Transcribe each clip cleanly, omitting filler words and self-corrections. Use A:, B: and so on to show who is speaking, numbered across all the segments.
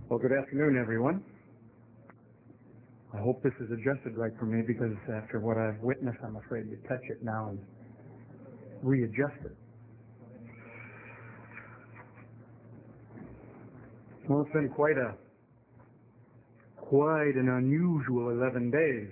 A: Well, good afternoon, everyone. I hope this is adjusted right for me because after what I've witnessed, I'm afraid to touch it now and readjust it. Well, it's been quite an unusual 11 days.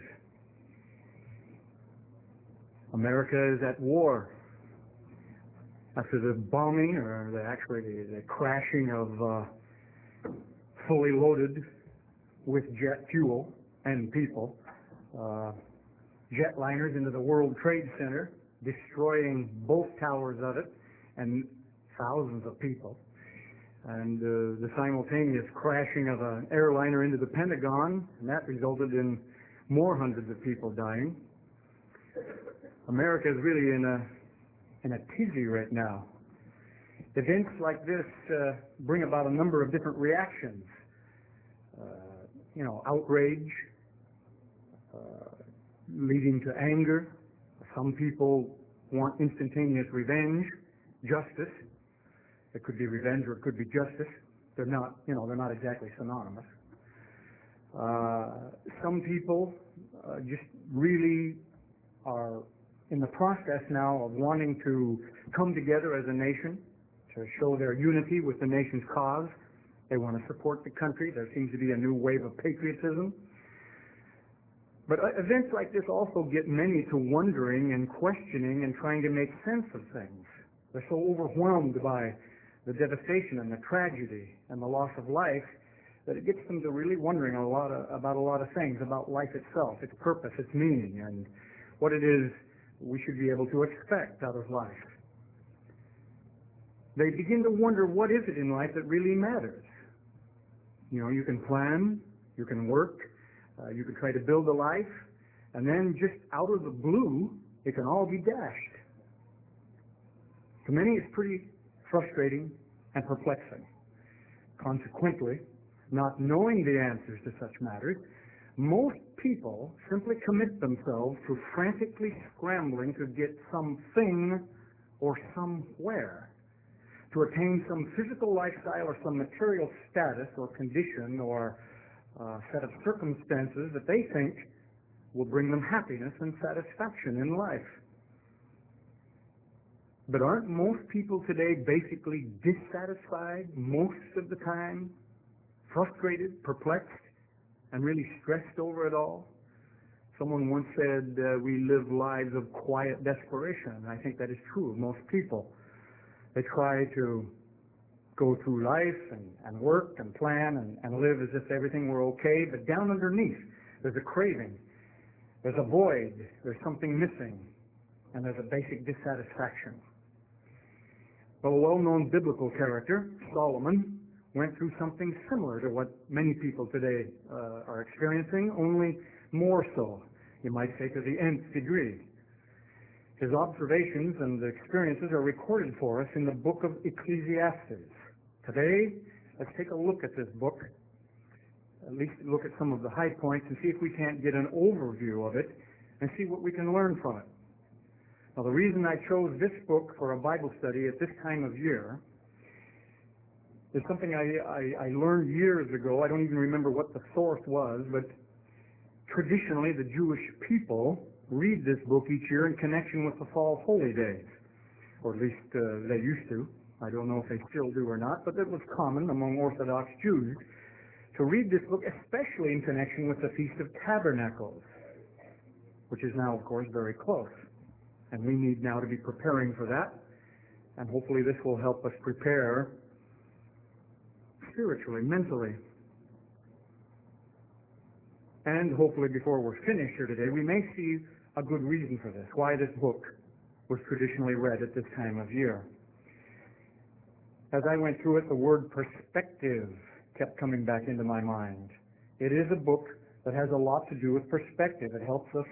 A: America is at war. After the bombing, or the crashing of fully loaded with jet fuel and people, jetliners into the World Trade Center, destroying both towers of it and thousands of people, and the simultaneous crashing of an airliner into the Pentagon, and that resulted in more hundreds of people dying. America is really in a tizzy right now. Events like this bring about a number of different reactions. Outrage, leading to anger. Some people want instantaneous revenge, justice. It could be revenge or it could be justice. They're not exactly synonymous. Some people just really are in the process now of wanting to come together as a nation to show their unity with the nation's cause. They want to support the country. There seems to be a new wave of patriotism. But events like this also get many to wondering and questioning and trying to make sense of things. They're so overwhelmed by the devastation and the tragedy and the loss of life that it gets them to really wondering about a lot of things, about life itself, its purpose, its meaning, and what it is we should be able to expect out of life. They begin to wonder, what is it in life that really matters? You can plan, you can work, you can try to build a life, and then just out of the blue, it can all be dashed. To many, it's pretty frustrating and perplexing. Consequently, not knowing the answers to such matters, most people simply commit themselves to frantically scrambling to get something or somewhere, to attain some physical lifestyle or some material status or condition or set of circumstances that they think will bring them happiness and satisfaction in life. But aren't most people today basically dissatisfied most of the time, frustrated, perplexed, and really stressed over it all? Someone once said, we live lives of quiet desperation. I think that is true of most people. They try to go through life and work and plan and live as if everything were okay, but down underneath there's a craving, there's a void, there's something missing, and there's a basic dissatisfaction. Well, a well-known biblical character, Solomon, went through something similar to what many people today are experiencing, only more so, you might say, to the nth degree. His observations and experiences are recorded for us in the book of Ecclesiastes. Today, let's take a look at this book, at least look at some of the high points and see if we can't get an overview of it and see what we can learn from it. Now, the reason I chose this book for a Bible study at this time of year is something I learned years ago. I don't even remember what the source was, but traditionally the Jewish people read this book each year in connection with the fall holy days, or at least they used to. I don't know if they still do or not, but it was common among Orthodox Jews to read this book, especially in connection with the Feast of Tabernacles, which is now, of course, very close. And we need now to be preparing for that, and hopefully this will help us prepare spiritually, mentally. And hopefully before we're finished here today, we may see a good reason for this, why this book was traditionally read at this time of year. As I went through it, the word perspective kept coming back into my mind. It is a book that has a lot to do with perspective. It helps us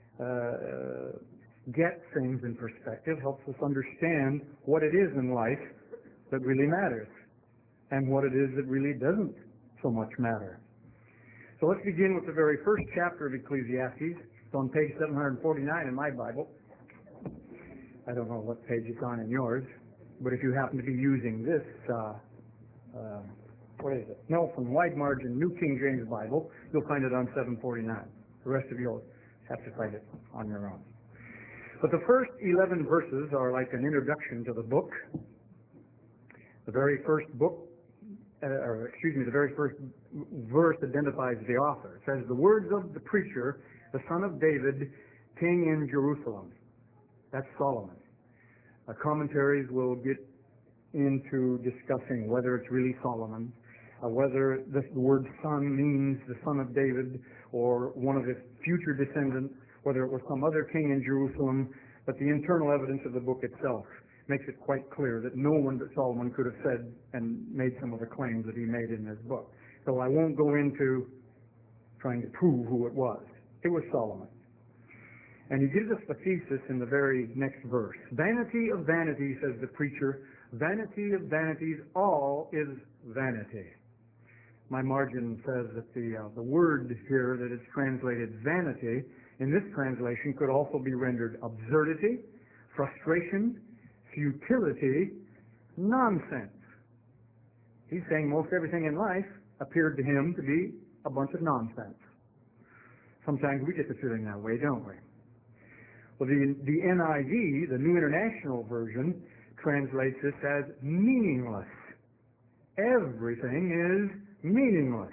A: get things in perspective, helps us understand what it is in life that really matters and what it is that really doesn't so much matter. So let's begin with the very first chapter of Ecclesiastes. It's on page 749 in my Bible. I don't know what page it's on in yours, but if you happen to be using this what is it? Nelson, wide margin, New King James Bible. You'll find it on 749. The rest of you'll have to find it on your own. But the first 11 verses are like an introduction to the book. The very first the very first verse identifies the author. It says, the words of the preacher, the son of David, king in Jerusalem. That's Solomon. Commentaries will get into discussing whether it's really Solomon, whether the word son means the son of David or one of his future descendants, whether it was some other king in Jerusalem, but the internal evidence of the book itself makes it quite clear that no one but Solomon could have said and made some of the claims that he made in this book. So I won't go into trying to prove who it was. It was Solomon. And he gives us the thesis in the very next verse. Vanity of vanity, says the preacher, vanity of vanities, all is vanity. My margin says that the word here that is translated vanity, in this translation could also be rendered absurdity, frustration, futility, nonsense. He's saying most everything in life appeared to him to be a bunch of nonsense. Sometimes we get the feeling that way, don't we? Well, the NIV, the New International Version, translates this as meaningless. Everything is meaningless.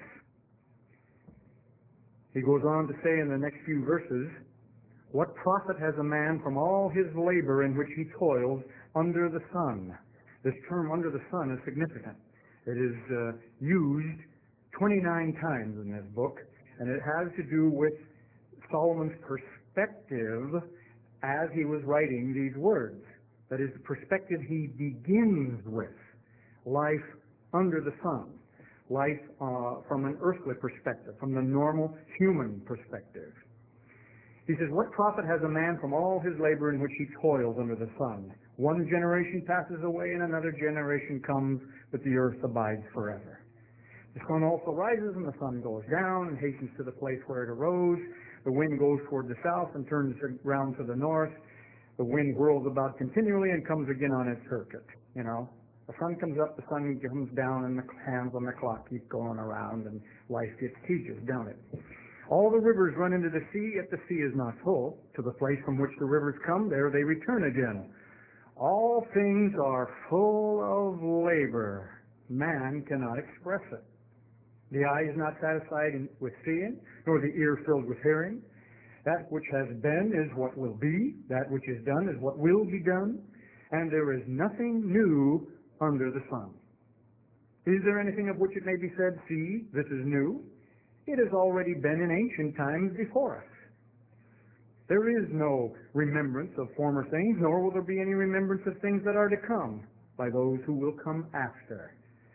A: He goes on to say in the next few verses, what profit has a man from all his labor in which he toils under the sun? This term under the sun is significant. It is used 29 times in this book, and it has to do with Solomon's perspective as he was writing these words. That is the perspective he begins with. Life under the sun. Life from an earthly perspective, from the normal human perspective. He says, what profit has a man from all his labor in which he toils under the sun? One generation passes away and another generation comes, but the earth abides forever. The sun also rises and the sun goes down and hastens to the place where it arose. The wind goes toward the south and turns round to the north. The wind whirls about continually and comes again on its circuit. You know, the sun comes up, the sun comes down, and the hands on the clock keep going around, and life gets tedious, don't it? All the rivers run into the sea, yet the sea is not full. To the place from which the rivers come, there they return again. All things are full of labor. Man cannot express it. The eye is not satisfied with seeing, nor the ear filled with hearing. That which has been is what will be. That which is done is what will be done. And there is nothing new under the sun. Is there anything of which it may be said, see, this is new? It has already been in ancient times before us. There is no remembrance of former things, nor will there be any remembrance of things that are to come by those who will come after.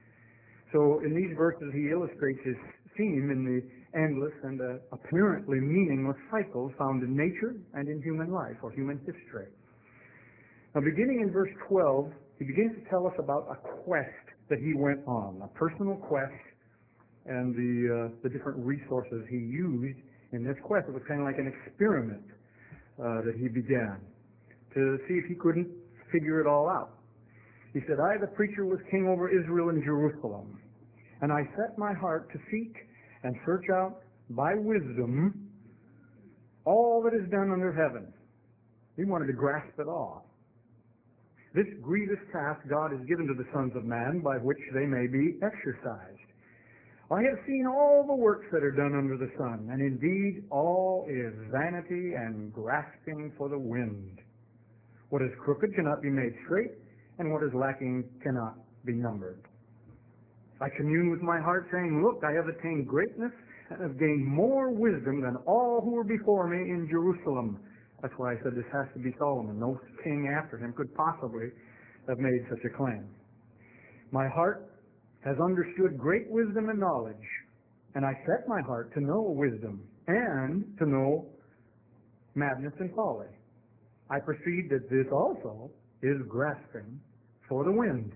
A: So in these verses he illustrates his theme in the endless and apparently meaningless cycles found in nature and in human life or human history. Now beginning in verse 12, he begins to tell us about a quest that he went on, a personal quest, and the different resources he used in this quest. It was kind of like an experiment that he began to see if he couldn't figure it all out. He said, I, the preacher, was king over Israel and Jerusalem, and I set my heart to seek and search out by wisdom all that is done under heaven. He wanted to grasp it all. This grievous task God has given to the sons of man by which they may be exercised. I have seen all the works that are done under the sun, and indeed all is vanity and grasping for the wind. What is crooked cannot be made straight, and what is lacking cannot be numbered. I commune with my heart, saying, look, I have attained greatness and have gained more wisdom than all who were before me in Jerusalem. That's why I said this has to be Solomon. No king after him could possibly have made such a claim. My heart has understood great wisdom and knowledge, and I set my heart to know wisdom and to know madness and folly. I perceive that this also is grasping for the wind.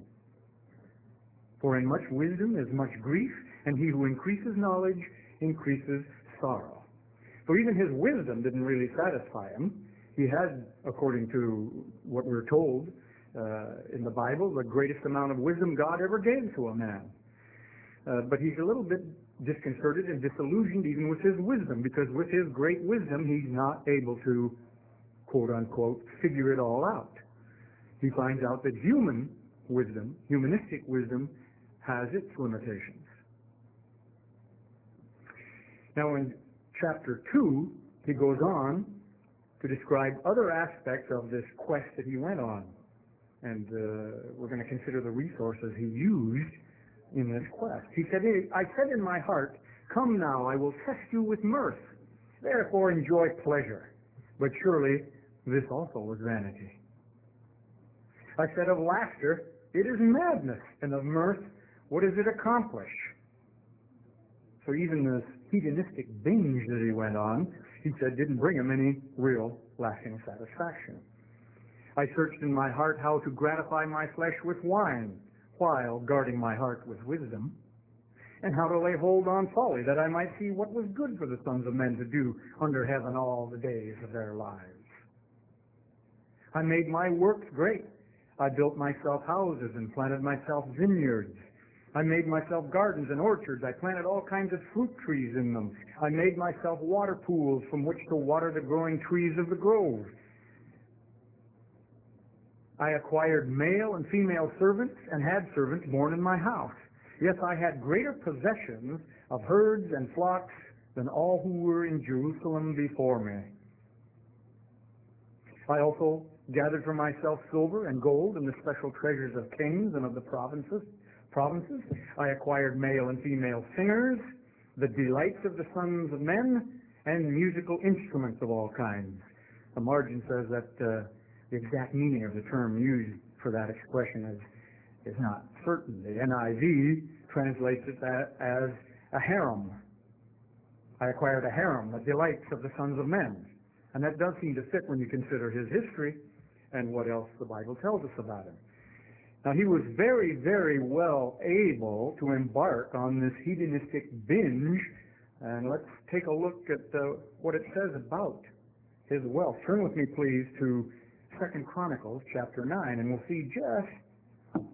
A: For in much wisdom is much grief, and he who increases knowledge increases sorrow. So even his wisdom didn't really satisfy him. He had, according to what we're told in the Bible, the greatest amount of wisdom God ever gave to a man. But he's a little bit disconcerted and disillusioned even with his wisdom, because with his great wisdom, he's not able to, quote unquote, figure it all out. He finds out that human wisdom, humanistic wisdom, has its limitations. Now in chapter 2, he goes on to describe other aspects of this quest that he went on. And we're going to consider the resources he used in this quest. He said, I said in my heart, come now, I will test you with mirth. Therefore enjoy pleasure. But surely this also was vanity. I said of laughter, it is madness. And of mirth, what does it accomplish? So even this hedonistic binge that he went on, he said, didn't bring him any real lasting satisfaction. I searched in my heart how to gratify my flesh with wine, while guarding my heart with wisdom, and how to lay hold on folly, that I might see what was good for the sons of men to do under heaven all the days of their lives. I made my works great. I built myself houses and planted myself vineyards. I made myself gardens and orchards. I planted all kinds of fruit trees in them. I made myself water pools from which to water the growing trees of the grove. I acquired male and female servants and had servants born in my house. Yes, I had greater possessions of herds and flocks than all who were in Jerusalem before me. I also gathered for myself silver and gold and the special treasures of kings and of the provinces. I acquired male and female singers, the delights of the sons of men, and musical instruments of all kinds. The margin says that the exact meaning of the term used for that expression is not certain. The NIV translates it as a harem. I acquired a harem, the delights of the sons of men. And that does seem to fit when you consider his history and what else the Bible tells us about him. Now, he was very, very well able to embark on this hedonistic binge, and let's take a look at what it says about his wealth. Turn with me, please, to 2 Chronicles chapter 9, and we'll see just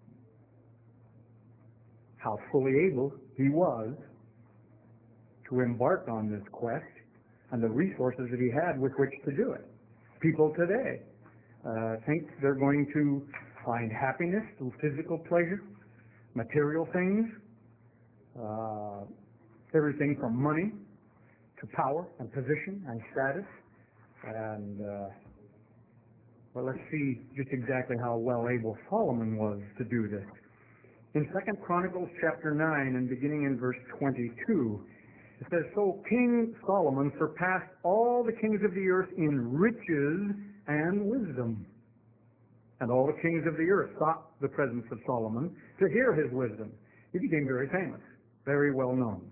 A: how fully able he was to embark on this quest and the resources that he had with which to do it. People today think they're going to find happiness through physical pleasure, material things, everything from money to power and position and status. And well, let's see just exactly how well able Solomon was to do this. In 2 Chronicles chapter 9 and beginning in verse 22, it says, so King Solomon surpassed all the kings of the earth in riches and wisdom. And all the kings of the earth sought the presence of Solomon to hear his wisdom. He became very famous, very well known,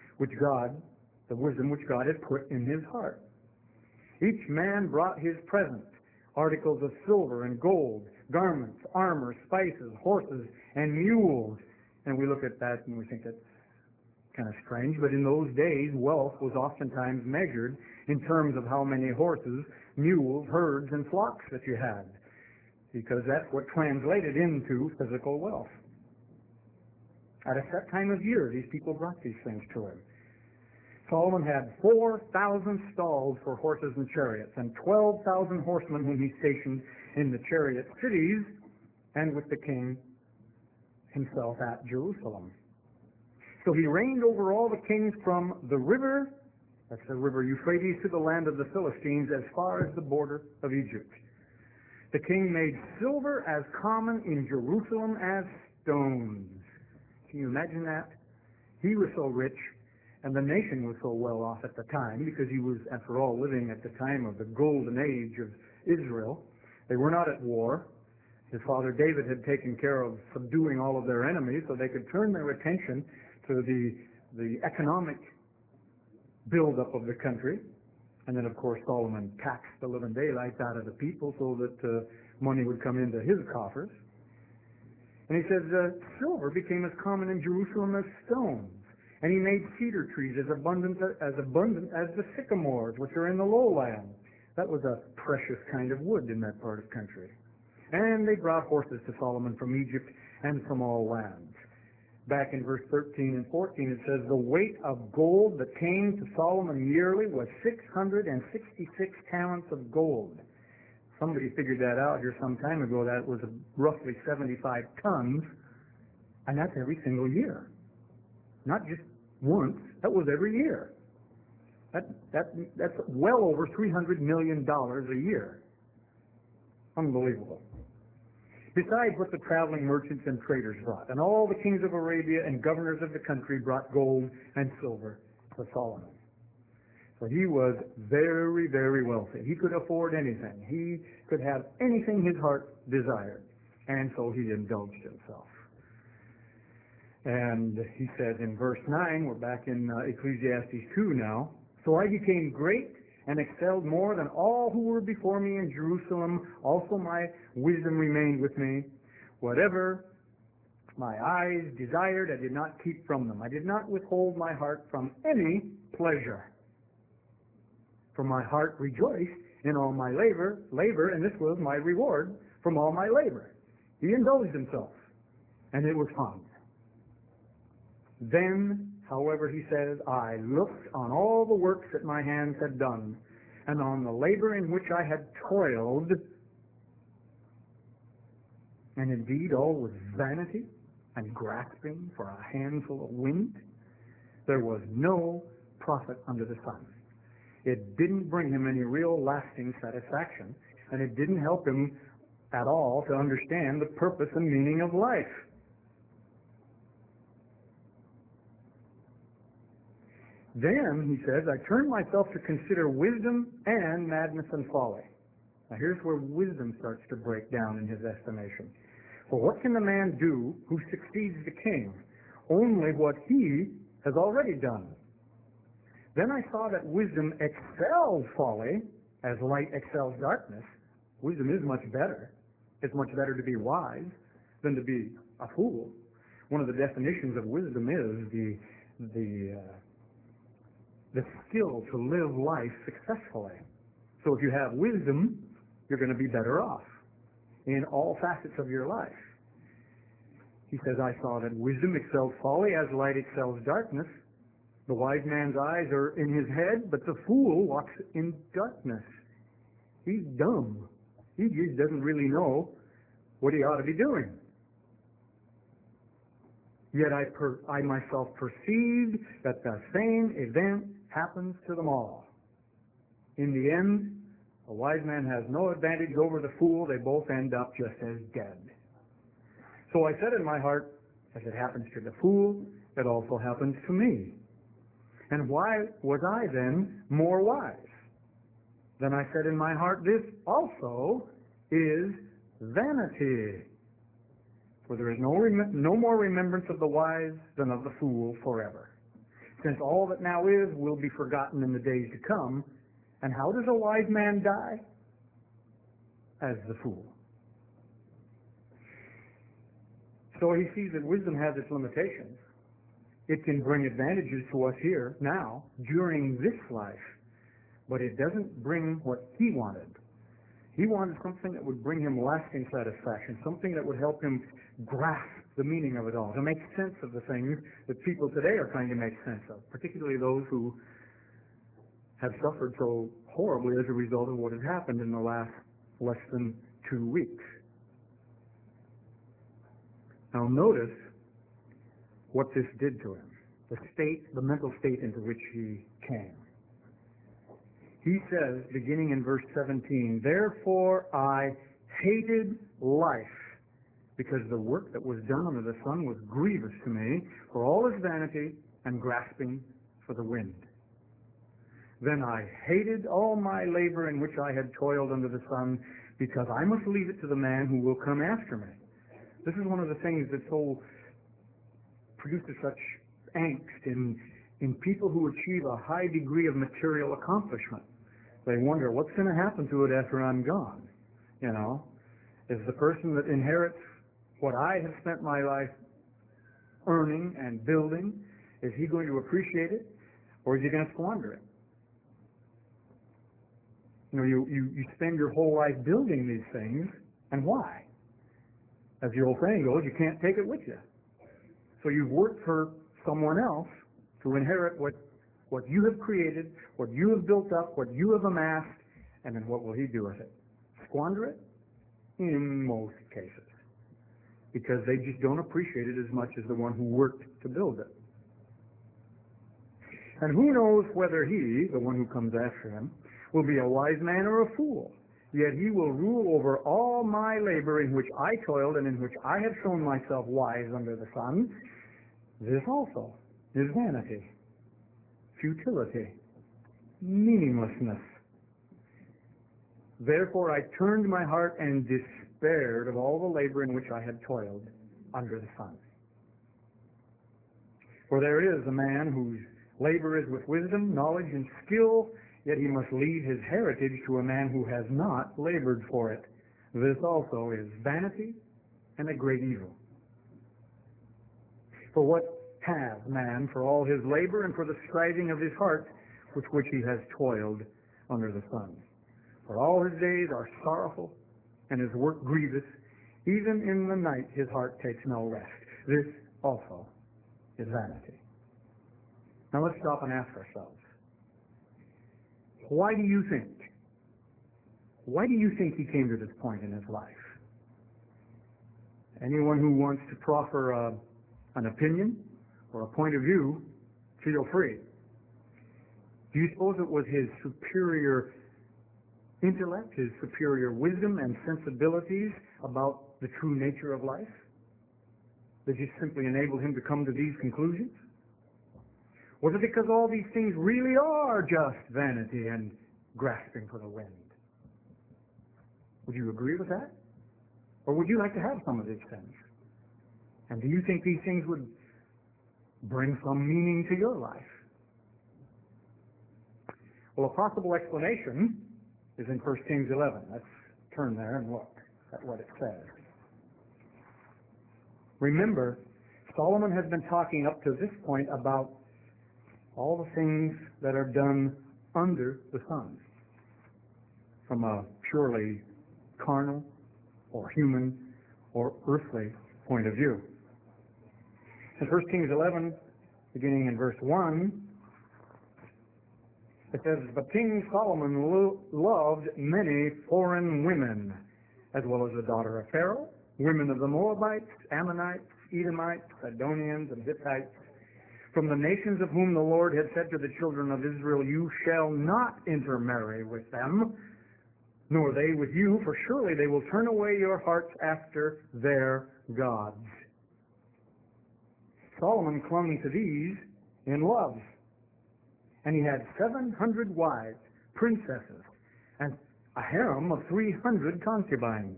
A: the wisdom which God had put in his heart. Each man brought his present, articles of silver and gold, garments, armor, spices, horses, and mules. And we look at that and we think that's kind of strange, but in those days, wealth was oftentimes measured in terms of how many horses, mules, herds, and flocks that you had, because that's what translated into physical wealth. At a set time of year, these people brought these things to him. Solomon had 4,000 stalls for horses and chariots, and 12,000 horsemen whom he stationed in the chariot cities, and with the king himself at Jerusalem. So he reigned over all the kings from the river, that's the river Euphrates, to the land of the Philistines, as far as the border of Egypt. The king made silver as common in Jerusalem as stones. Can you imagine that? He was so rich, and the nation was so well off at the time, because he was, after all, living at the time of the golden age of Israel. They were not at war. His father David had taken care of subduing all of their enemies so they could turn their attention to the economic buildup of the country. And then, of course, Solomon taxed the living daylights out of the people so that money would come into his coffers. And he says, silver became as common in Jerusalem as stones. And he made cedar trees as abundant as the sycamores, which are in the lowland. That was a precious kind of wood in that part of country. And they brought horses to Solomon from Egypt and from all lands. back in verse 13 and 14, it says, the weight of gold that came to Solomon yearly was 666 talents of gold. Somebody figured that out here some time ago. That was roughly 75 tons, and that's every single year. Not just once, that was every year. That's well over $300 million a year. Unbelievable. Besides what the traveling merchants and traders brought, and all the kings of Arabia and governors of the country brought gold and silver to Solomon. So he was very, very wealthy. He could afford anything. He could have anything his heart desired. And so he indulged himself. And he says in verse 9, we're back in Ecclesiastes 2 now, so I became great and excelled more than all who were before me in Jerusalem. Also my wisdom remained with me. Whatever my eyes desired, I did not keep from them. I did not withhold my heart from any pleasure. For my heart rejoiced in all my labor, and this was my reward from all my labor. He indulged himself, and it was fun. Then, however, he says, I looked on all the works that my hands had done, and on the labor in which I had toiled, and indeed all was vanity and grasping for a handful of wind. There was no profit under the sun. It didn't bring him any real lasting satisfaction, and it didn't help him at all to understand the purpose and meaning of life. Then, he says, I turned myself to consider wisdom and madness and folly. Now here's where wisdom starts to break down in his estimation. For what can the man do who succeeds the king? Only what he has already done. Then I saw that wisdom excels folly, as light excels darkness. Wisdom is much better. It's much better to be wise than to be a fool. One of the definitions of wisdom is the skill to live life successfully. So if you have wisdom, you're going to be better off in all facets of your life. He says, I saw that wisdom excels folly as light excels darkness. The wise man's eyes are in his head, but the fool walks in darkness. He's dumb. He just doesn't really know what he ought to be doing. Yet I myself perceived that the same event happens to them all. In the end, a wise man has no advantage over the fool. They both end up just as dead. So I said in my heart, as it happens to the fool, it also happens to me. And why was I then more wise? Then I said in my heart, this also is vanity. For there is no more remembrance of the wise than of the fool forever. Since all that now is will be forgotten in the days to come. And how does a wise man die? As the fool. So he sees that wisdom has its limitations. It can bring advantages to us here, now, during this life. But it doesn't bring what he wanted. He wanted something that would bring him lasting satisfaction, something that would help him grasp the meaning of it all, to make sense of the things that people today are trying to make sense of, particularly those who have suffered so horribly as a result of what has happened in the last less than 2 weeks. Now notice what this did to him, the mental state into which he came. He says, beginning in verse 17, therefore I hated life, because the work that was done under the sun was grievous to me, for all its vanity and grasping for the wind. Then I hated all my labor in which I had toiled under the sun, because I must leave it to the man who will come after me. This is one of the things that produces such angst in people who achieve a high degree of material accomplishment. They wonder, what's going to happen to it after I'm gone? You know, is the person that inherits what I have spent my life earning and building, is he going to appreciate it, or is he going to squander it? You know, you spend your whole life building these things, and why? As the old saying goes, you can't take it with you. So you've worked for someone else to inherit what you have created, what you have built up, what you have amassed, and then what will he do with it? Squander it? In most cases. Because they just don't appreciate it as much as the one who worked to build it. And who knows whether he, the one who comes after him, will be a wise man or a fool. Yet he will rule over all my labor in which I toiled and in which I have shown myself wise under the sun. This also is vanity, futility, meaninglessness. Therefore I turned my heart and despaired of all the labor in which I had toiled under the sun. For there is a man whose labor is with wisdom, knowledge, and skill, yet he must leave his heritage to a man who has not labored for it. This also is vanity and a great evil. For what has man for all his labor and for the striving of his heart with which he has toiled under the sun? For all his days are sorrowful, and his work grievous. Even in the night his heart takes no rest. This also is vanity. Now let's stop and ask ourselves, why do you think he came to this point in his life? Anyone who wants to proffer an opinion or a point of view, feel free. Do you suppose it was his superior intellect, his superior wisdom and sensibilities about the true nature of life that just simply enabled him to come to these conclusions? Was it because all these things really are just vanity and grasping for the wind? Would you agree with that? Or would you like to have some of these things? And do you think these things would bring some meaning to your life? Well, a possible explanation is in 1 Kings 11. Let's turn there and look at what it says. Remember, Solomon has been talking up to this point about all the things that are done under the sun from a purely carnal or human or earthly point of view. In 1 Kings 11, beginning in verse 1, it says, "But King Solomon loved many foreign women, as well as the daughter of Pharaoh, women of the Moabites, Ammonites, Edomites, Sidonians, and Hittites, from the nations of whom the Lord had said to the children of Israel, you shall not intermarry with them, nor they with you, for surely they will turn away your hearts after their gods." Solomon clung to these in love, and he had 700 wives, princesses, and a harem of 300 concubines.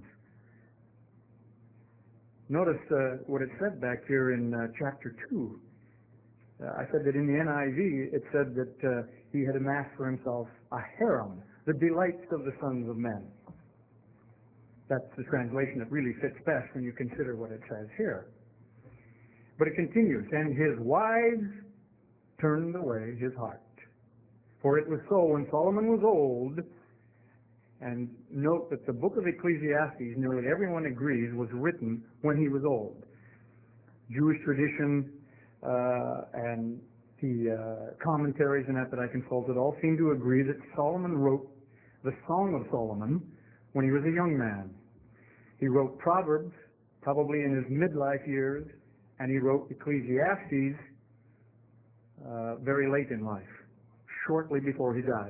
A: Notice what it said back here in chapter 2. I said that in the NIV, it said that he had amassed for himself a harem, the delights of the sons of men. That's the translation that really fits best when you consider what it says here. But it continues, "And his wives turned away his heart. For it was so when Solomon was old," and note that the book of Ecclesiastes, nearly everyone agrees, was written when he was old. Jewish tradition and the commentaries and that I consulted all seem to agree that Solomon wrote the Song of Solomon when he was a young man. He wrote Proverbs probably in his midlife years, and he wrote Ecclesiastes very late in life, shortly before he died.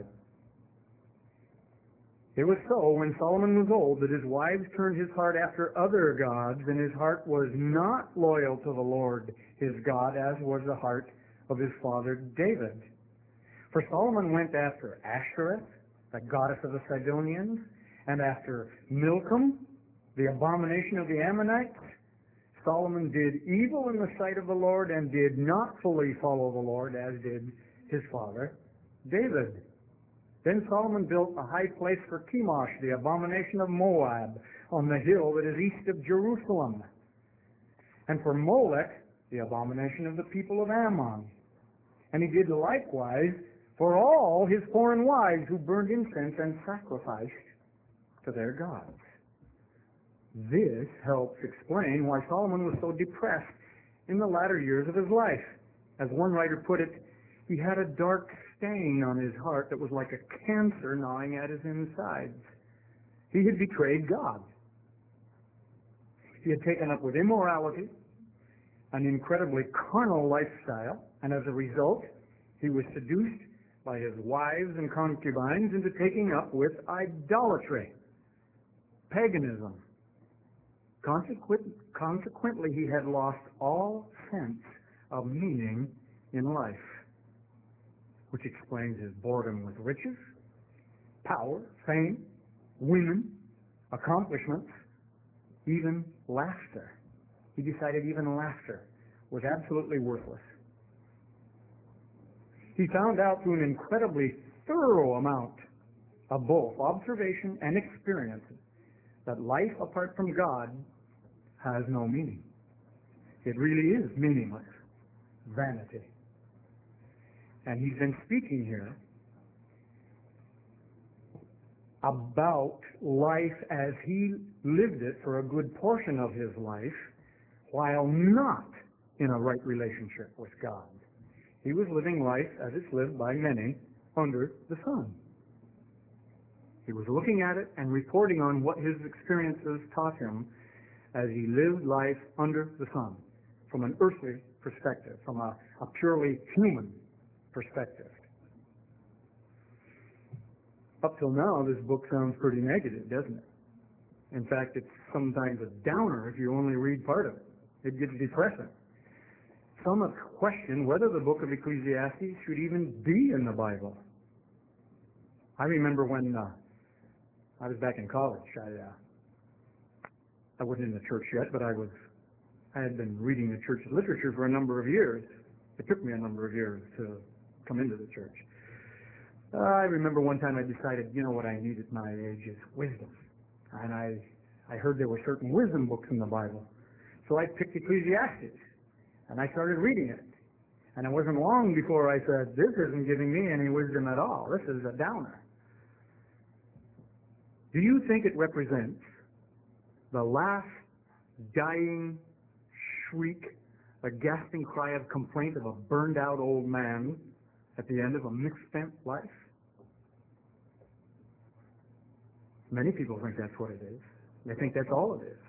A: It was so when Solomon was old that his wives turned his heart after other gods, and his heart was not loyal to the Lord his God, as was the heart of his father David. For Solomon went after Ashtoreth, the goddess of the Sidonians, and after Milcom, the abomination of the Ammonites. Solomon did evil in the sight of the Lord and did not fully follow the Lord, as did his father David. Then Solomon built a high place for Chemosh, the abomination of Moab, on the hill that is east of Jerusalem, and for Molech, the abomination of the people of Ammon. And he did likewise for all his foreign wives who burned incense and sacrificed to their gods. This helps explain why Solomon was so depressed in the latter years of his life. As one writer put it, he had a dark stain on his heart that was like a cancer gnawing at his insides. He had betrayed God. He had taken up with immorality, an incredibly carnal lifestyle, and as a result, he was seduced by his wives and concubines into taking up with idolatry, paganism. Consequently, he had lost all sense of meaning in life, which explains his boredom with riches, power, fame, women, accomplishments, even laughter. He decided even laughter was absolutely worthless. He found out through an incredibly thorough amount of both observation and experience that life apart from God has no meaning. It really is meaningless. Vanity. And he's been speaking here about life as he lived it for a good portion of his life while not in a right relationship with God. He was living life as it's lived by many under the sun. He was looking at it and reporting on what his experiences taught him as he lived life under the sun, from an earthly perspective, from a purely human perspective. Up till now, this book sounds pretty negative, doesn't it? In fact, it's sometimes a downer if you only read part of it. It gets depressing. Some have questioned whether the book of Ecclesiastes should even be in the Bible. I remember when I was back in college. I wasn't in the church yet, but I had been reading the church literature for a number of years. It took me a number of years to come into the church. I remember one time I decided, you know what I need at my age is wisdom. And I heard there were certain wisdom books in the Bible. So I picked Ecclesiastes, and I started reading it. And it wasn't long before I said, this isn't giving me any wisdom at all. This is a downer. Do you think it represents the last dying shriek, a gasping cry of complaint of a burned-out old man at the end of a misspent life? Many people think that's what it is. They think that's all it is.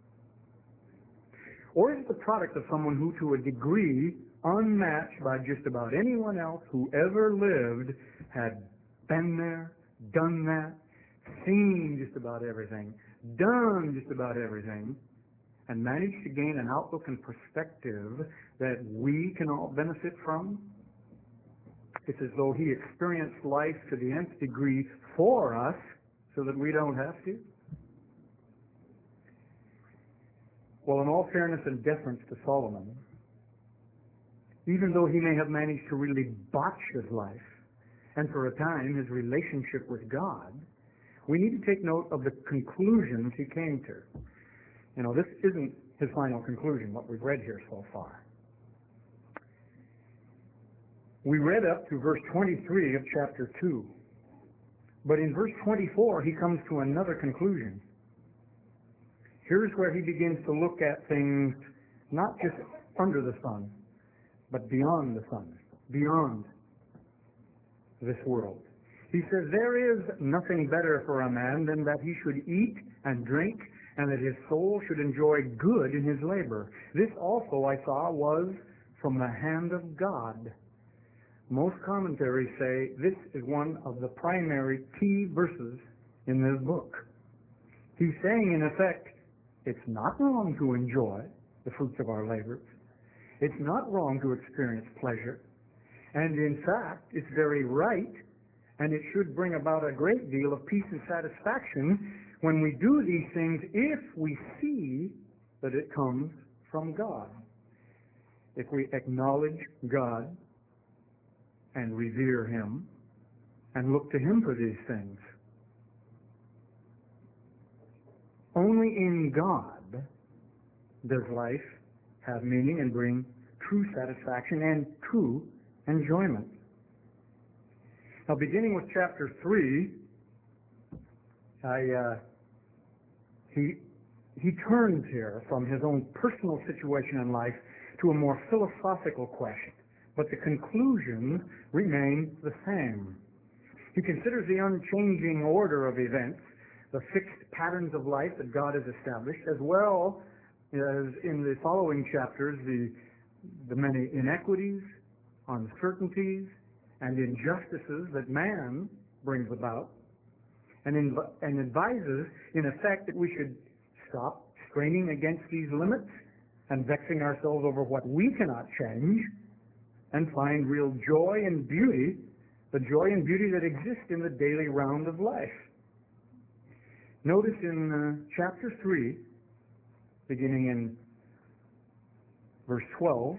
A: Or is it the product of someone who, to a degree unmatched by just about anyone else who ever lived, had been there, done that, seen just about everything, done just about everything, and managed to gain an outlook and perspective that we can all benefit from? It's as though he experienced life to the nth degree for us so that we don't have to. Well, in all fairness and deference to Solomon, even though he may have managed to really botch his life, and for a time his relationship with God, we need to take note of the conclusions he came to. You know, this isn't his final conclusion, what we've read here so far. We read up to verse 23 of chapter 2. But in verse 24, he comes to another conclusion. Here's where he begins to look at things not just under the sun, but beyond the sun, beyond this world. He says, there is nothing better for a man than that he should eat and drink, and that his soul should enjoy good in his labor. This also, I saw, was from the hand of God. Most commentaries say this is one of the primary key verses in this book. He's saying, in effect, it's not wrong to enjoy the fruits of our labors. It's not wrong to experience pleasure. And in fact, it's very right, and it should bring about a great deal of peace and satisfaction when we do these things if we see that it comes from God. If we acknowledge God and revere Him and look to Him for these things. Only in God does life have meaning and bring true satisfaction and true enjoyment. Now, beginning with chapter 3, he turns here from his own personal situation in life to a more philosophical question, but the conclusion remains the same. He considers the unchanging order of events, the fixed patterns of life that God has established, as well as in the following chapters, the many inequities, uncertainties, and injustices that man brings about, and advises, in effect, that we should stop straining against these limits and vexing ourselves over what we cannot change, and find real joy and beauty, the joy and beauty that exists in the daily round of life. Notice in chapter 3, beginning in verse 12,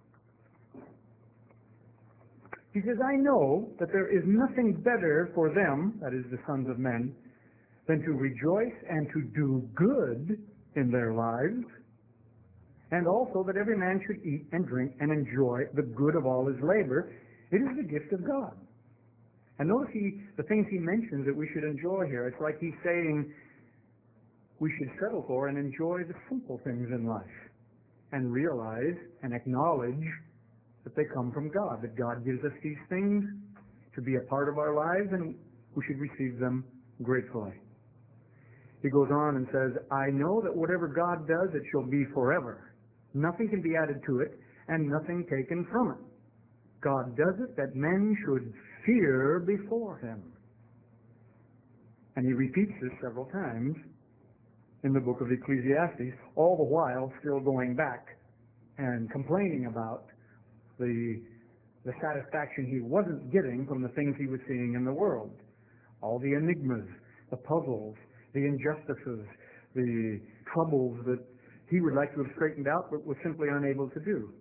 A: he says, I know that there is nothing better for them, that is the sons of men, than to rejoice and to do good in their lives, and also that every man should eat and drink and enjoy the good of all his labor. It is the gift of God. And notice the things he mentions that we should enjoy here. It's like he's saying we should settle for and enjoy the simple things in life and realize and acknowledge that they come from God, that God gives us these things to be a part of our lives, and we should receive them gratefully. He goes on and says, I know that whatever God does, it shall be forever. Nothing can be added to it, and nothing taken from it. God does it that men should fear before him. And he repeats this several times in the book of Ecclesiastes, all the while still going back and complaining about the satisfaction he wasn't getting from the things he was seeing in the world. All the enigmas, the puzzles, the injustices, the troubles that he would like to have straightened out but was simply unable to do.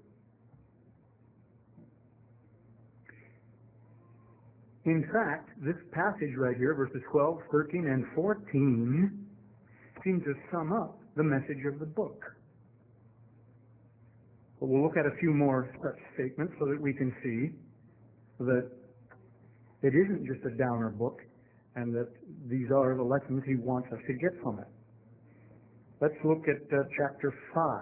A: In fact, this passage right here, verses 12, 13, and 14, seem to sum up the message of the book. But we'll look at a few more such statements so that we can see that it isn't just a downer book and that these are the lessons he wants us to get from it. Let's look at chapter 5.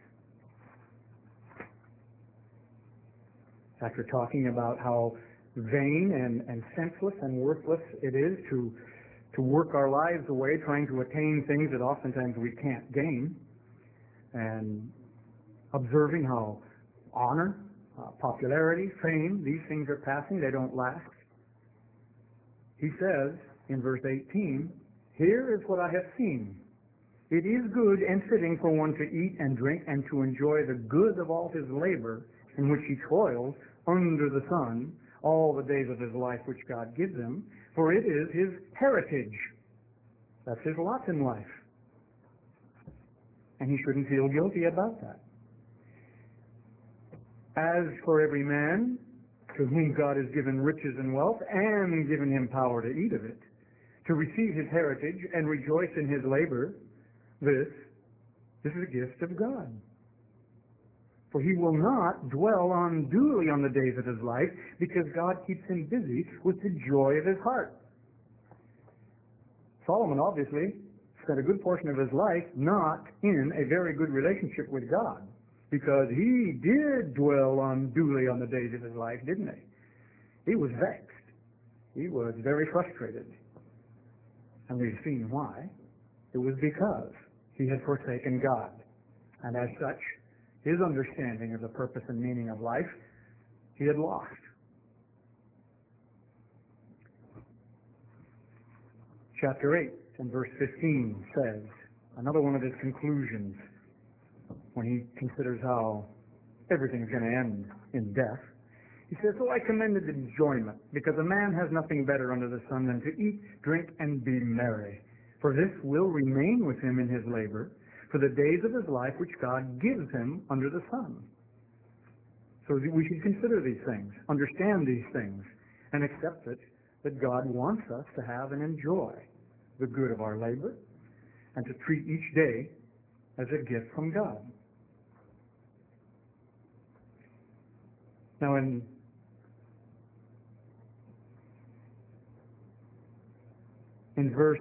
A: After talking about how vain and senseless and worthless it is to work our lives away trying to attain things that oftentimes we can't gain, and observing how honor, popularity, fame, these things are passing, they don't last. He says in verse 18, here is what I have seen. It is good and fitting for one to eat and drink and to enjoy the good of all his labor in which he toils under the sun all the days of his life which God gives him, for it is his heritage. That's his lot in life. And he shouldn't feel guilty about that. As for every man to whom God has given riches and wealth and given him power to eat of it, to receive his heritage and rejoice in his labor, this is a gift of God. For he will not dwell unduly on the days of his life, because God keeps him busy with the joy of his heart. Solomon obviously spent a good portion of his life not in a very good relationship with God, because he did dwell unduly on the days of his life, didn't he? He was vexed. He was very frustrated. And we've seen why. It was because he had forsaken God. And as such, his understanding of the purpose and meaning of life, he had lost. Chapter 8 and verse 15 says, another one of his conclusions, when he considers how everything is going to end in death, he says, so I commended enjoyment, because a man has nothing better under the sun than to eat, drink, and be merry. For this will remain with him in his labor, for the days of his life which God gives him under the sun. So we should consider these things, understand these things, and accept it that God wants us to have and enjoy the good of our labor, and to treat each day as a gift from God. Now in verse,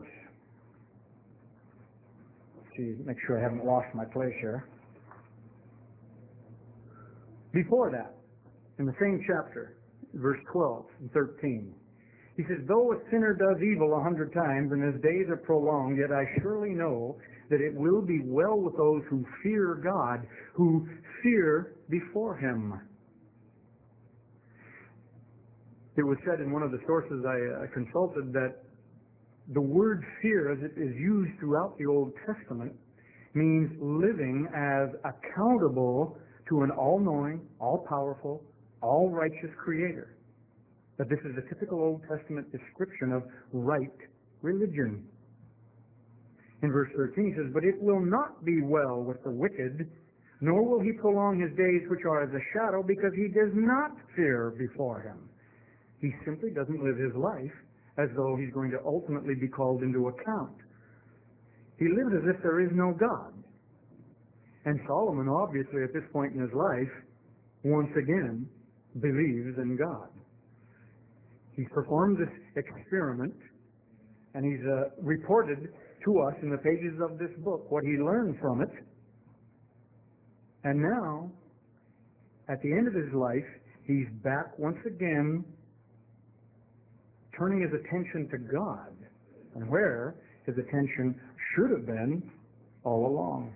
A: let's see, make sure I haven't lost my place here. Before that, in the same chapter, verse 12 and 13, he says, though a sinner does evil 100 times and his days are prolonged, yet I surely know that it will be well with those who fear God, who fear before him. It was said in one of the sources I consulted that the word fear, as it is used throughout the Old Testament, means living as accountable to an all-knowing, all-powerful, all-righteous Creator. That this is a typical Old Testament description of right religion. In verse 13 he says, but it will not be well with the wicked, nor will he prolong his days which are as a shadow, because he does not fear before him. He simply doesn't live his life as though he's going to ultimately be called into account. He lives as if there is no God. And Solomon, obviously, at this point in his life, once again, believes in God. He's performed this experiment, and he's reported to us in the pages of this book what he learned from it. And now, at the end of his life, he's back once again turning his attention to God, and where his attention should have been all along.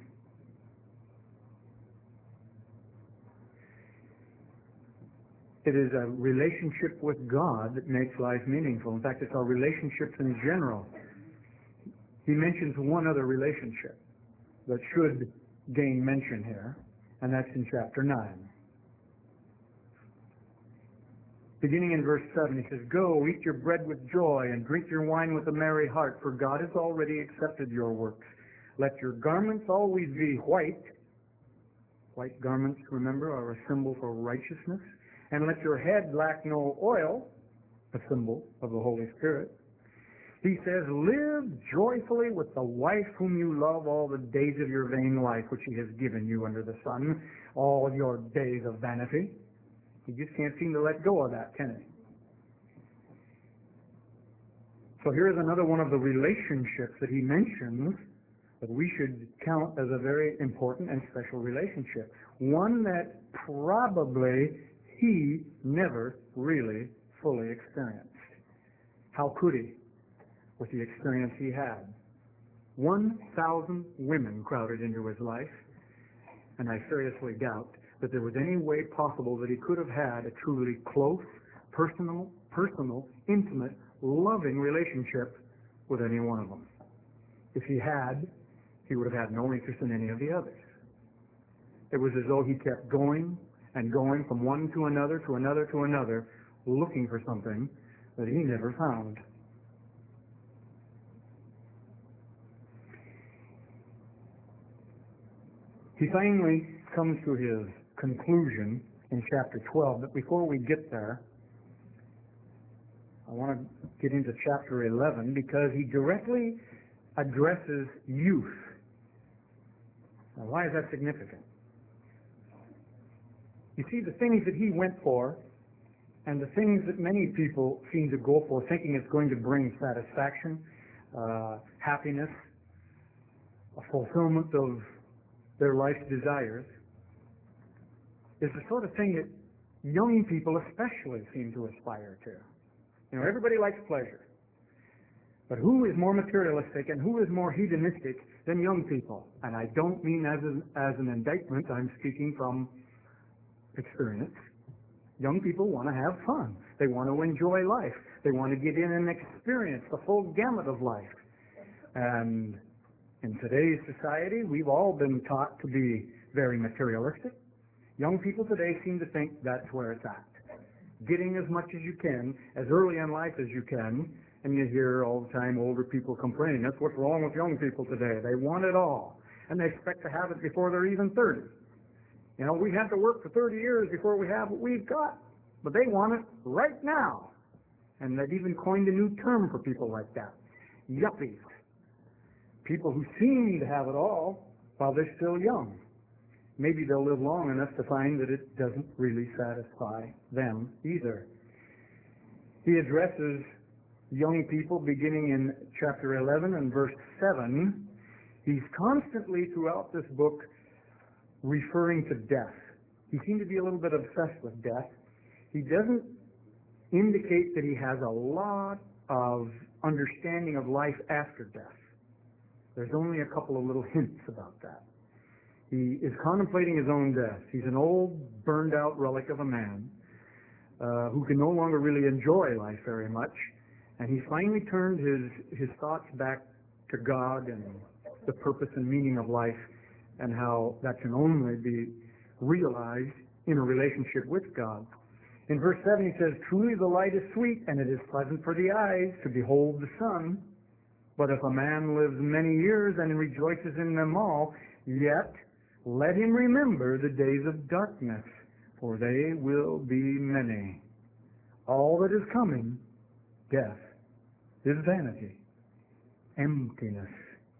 A: It is a relationship with God that makes life meaningful. In fact, it's our relationships in general. He mentions one other relationship that should gain mention here, and that's in chapter 9. Beginning in verse 7, he says, go, eat your bread with joy, and drink your wine with a merry heart, for God has already accepted your works. Let your garments always be white. White garments, remember, are a symbol for righteousness. And let your head lack no oil, a symbol of the Holy Spirit. He says, live joyfully with the wife whom you love all the days of your vain life, which he has given you under the sun, all your days of vanity. He just can't seem to let go of that, can he? So here's another one of the relationships that he mentions that we should count as a very important and special relationship. One that probably he never really fully experienced. How could he, with the experience he had? 1,000 women crowded into his life, and I seriously doubt that there was any way possible that he could have had a truly close, personal, intimate, loving relationship with any one of them. If he had, he would have had no interest in any of the others. It was as though he kept going and going from one to another, to another, to another, looking for something that he never found. He finally comes to his conclusion in chapter 12, but before we get there, I want to get into chapter 11 because he directly addresses youth. Now, why is that significant? You see, the things that he went for and the things that many people seem to go for thinking it's going to bring satisfaction, happiness, a fulfillment of their life's desires, is the sort of thing that young people especially seem to aspire to. You know, everybody likes pleasure. But who is more materialistic and who is more hedonistic than young people? And I don't mean as an indictment, I'm speaking from experience. Young people want to have fun. They want to enjoy life. They want to get in and experience the full gamut of life. And in today's society, we've all been taught to be very materialistic. Young people today seem to think that's where it's at. Getting as much as you can, as early in life as you can, and you hear all the time older people complaining. That's what's wrong with young people today. They want it all, and they expect to have it before they're even 30. You know, we had to work for 30 years before we have what we've got, but they want it right now. And they've even coined a new term for people like that, yuppies. People who seem to have it all while they're still young. Maybe they'll live long enough to find that it doesn't really satisfy them either. He addresses young people beginning in chapter 11 and verse 7. He's constantly throughout this book referring to death. He seemed to be a little bit obsessed with death. He doesn't indicate that he has a lot of understanding of life after death. There's only a couple of little hints about that. He is contemplating his own death. He's an old, burned-out relic of a man who can no longer really enjoy life very much. And he finally turned his thoughts back to God and the purpose and meaning of life and how that can only be realized in a relationship with God. In verse 7 he says, "Truly the light is sweet, and it is pleasant for the eyes to behold the sun. But if a man lives many years and rejoices in them all, yet let him remember the days of darkness, for they will be many. All that is coming, death, is vanity, emptiness.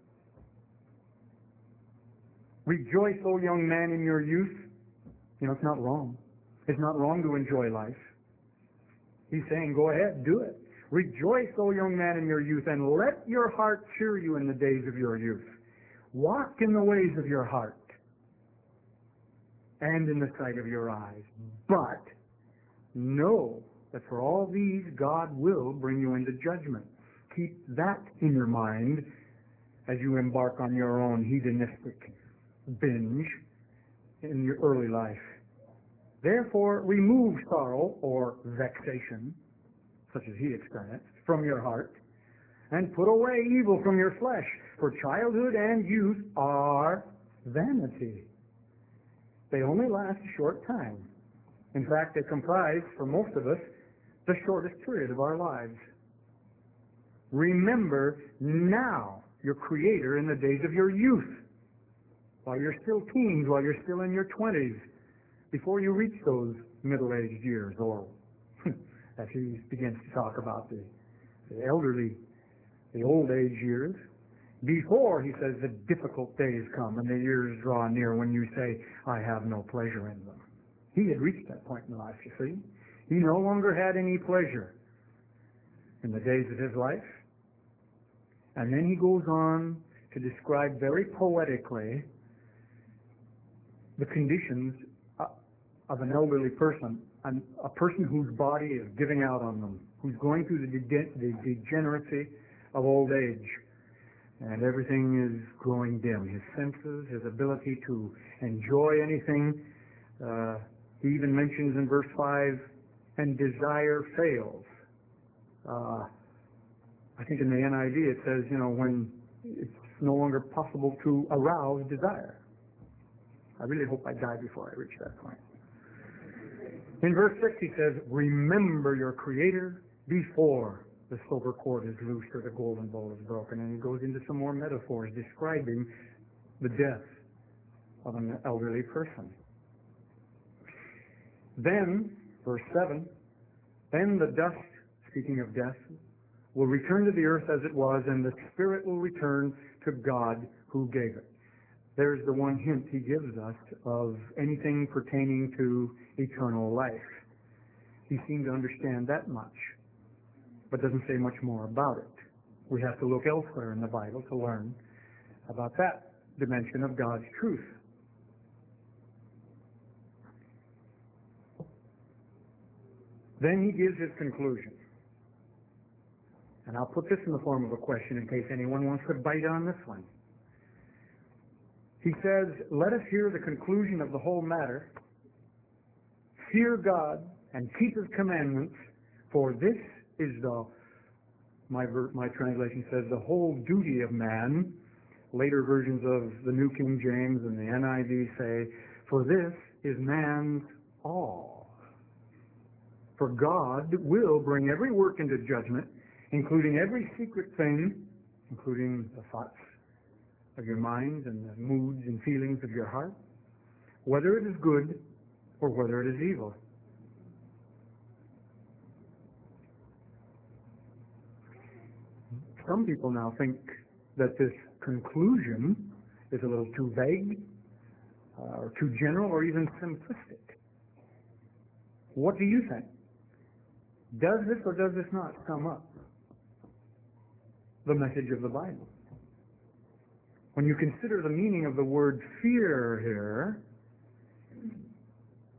A: Rejoice, O young man, in your youth." You know, it's not wrong. It's not wrong to enjoy life. He's saying, go ahead, do it. Rejoice, O young man, in your youth, and let your heart cheer you in the days of your youth. Walk in the ways of your heart and in the sight of your eyes. But know that for all these God will bring you into judgment. Keep that in your mind as you embark on your own hedonistic binge in your early life. Therefore, remove sorrow or vexation, such as he experienced, from your heart, and put away evil from your flesh, for childhood and youth are vanity. They only last a short time. In fact, they comprise, for most of us, the shortest period of our lives. Remember now your Creator in the days of your youth, while you're still teens, while you're still in your 20s, before you reach those middle-aged years, or as he begins to talk about the elderly, the old age years, before, he says, the difficult days come and the years draw near when you say, I have no pleasure in them. He had reached that point in life, you see. He no longer had any pleasure in the days of his life. And then he goes on to describe very poetically the conditions of an elderly person, a person whose body is giving out on them, who's going through the degeneracy of old age, and everything is growing dim. His senses, his ability to enjoy anything. He even mentions in verse 5, and desire fails. I think in the NIV it says, when it's no longer possible to arouse desire. I really hope I die before I reach that point. In verse 6 he says, remember your Creator before the silver cord is loosed or the golden bowl is broken. And he goes into some more metaphors describing the death of an elderly person. Then, verse 7, then the dust, speaking of death, will return to the earth as it was, and the spirit will return to God who gave it. There's the one hint he gives us of anything pertaining to eternal life. He seemed to understand that much, but doesn't say much more about it. We have to look elsewhere in the Bible to learn about that dimension of God's truth. Then he gives his conclusion. And I'll put this in the form of a question in case anyone wants to bite on this one. He says, let us hear the conclusion of the whole matter. Fear God and keep his commandments, for this is my translation says, the whole duty of man. Later versions of the New King James and the NIV say, for this is man's all. For God will bring every work into judgment, including every secret thing, including the thoughts of your mind and the moods and feelings of your heart, whether it is good or whether it is evil. Some people now think that this conclusion is a little too vague, or too general, or even simplistic. What do you think? Does this or does this not sum up the message of the Bible? When you consider the meaning of the word fear here,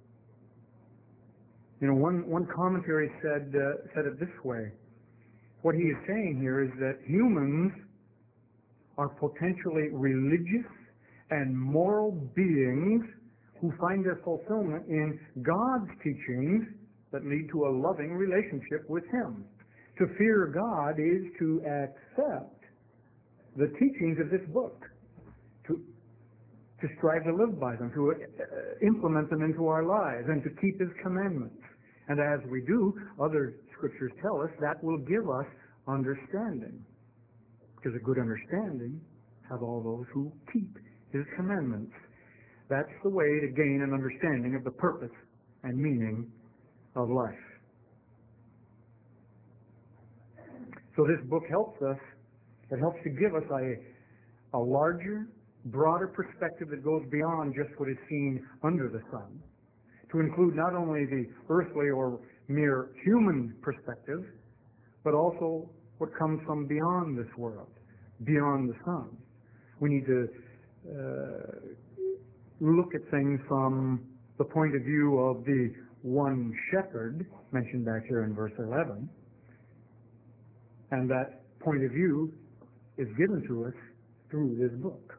A: You know, one commentary said it this way. What he is saying here is that humans are potentially religious and moral beings who find their fulfillment in God's teachings that lead to a loving relationship with Him. To fear God is to accept the teachings of this book, to strive to live by them, to implement them into our lives, and to keep His commandments. And as we do, other scriptures tell us that will give us understanding. Because a good understanding have all those who keep His commandments. That's the way to gain an understanding of the purpose and meaning of life. So this book helps us. It helps to give us a larger, broader perspective that goes beyond just what is seen under the sun, to include not only the earthly or mere human perspective, but also what comes from beyond this world, beyond the sun. We need to look at things from the point of view of the one shepherd, mentioned back here in verse 11, and that point of view is given to us through this book.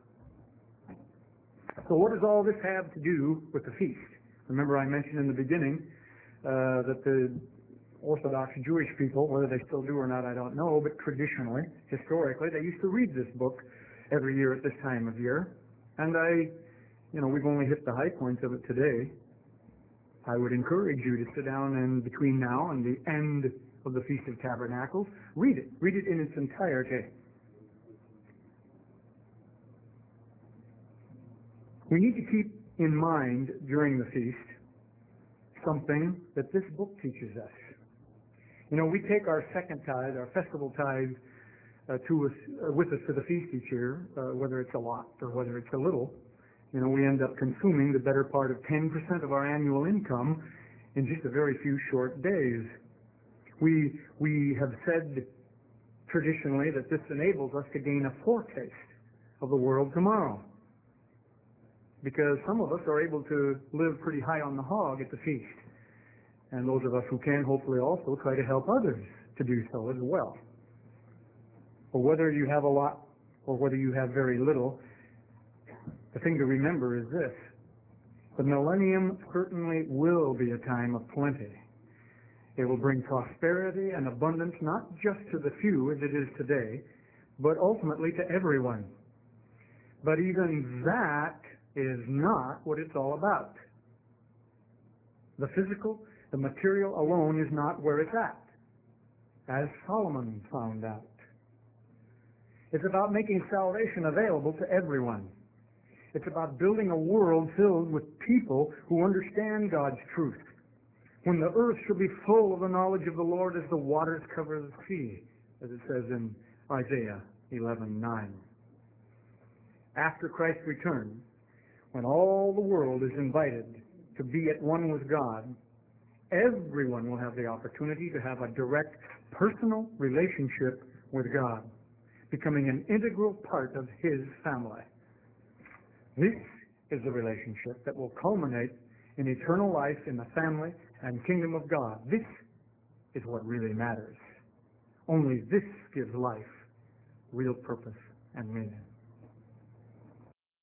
A: So what does all this have to do with the feast? Remember I mentioned in the beginning that the Orthodox Jewish people, whether they still do or not, I don't know, but traditionally, historically, they used to read this book every year at this time of year. And we've only hit the high points of it today. I would encourage you to sit down and between now and the end of the Feast of Tabernacles, read it. Read it in its entirety. We need to keep in mind during the feast something that this book teaches us. You know, we take our second tithe, our festival tithe, with us to the feast each year, whether it's a lot or whether it's a little. You know, we end up consuming the better part of 10% of our annual income in just a very few short days. We have said traditionally that this enables us to gain a foretaste of the world tomorrow, because some of us are able to live pretty high on the hog at the feast. And those of us who can hopefully also try to help others to do so as well. But whether you have a lot or whether you have very little, the thing to remember is this. The millennium certainly will be a time of plenty. It will bring prosperity and abundance not just to the few as it is today, but ultimately to everyone. But even that is not what it's all about. The physical, the material alone is not where it's at, as Solomon found out. It's about making salvation available to everyone. It's about building a world filled with people who understand God's truth. When the earth shall be full of the knowledge of the Lord as the waters cover the sea, as it says in Isaiah 11:9. After Christ's return, when all the world is invited to be at one with God, everyone will have the opportunity to have a direct personal relationship with God, becoming an integral part of His family. This is the relationship that will culminate in eternal life in the family and kingdom of God. This is what really matters. Only this gives life real purpose and meaning.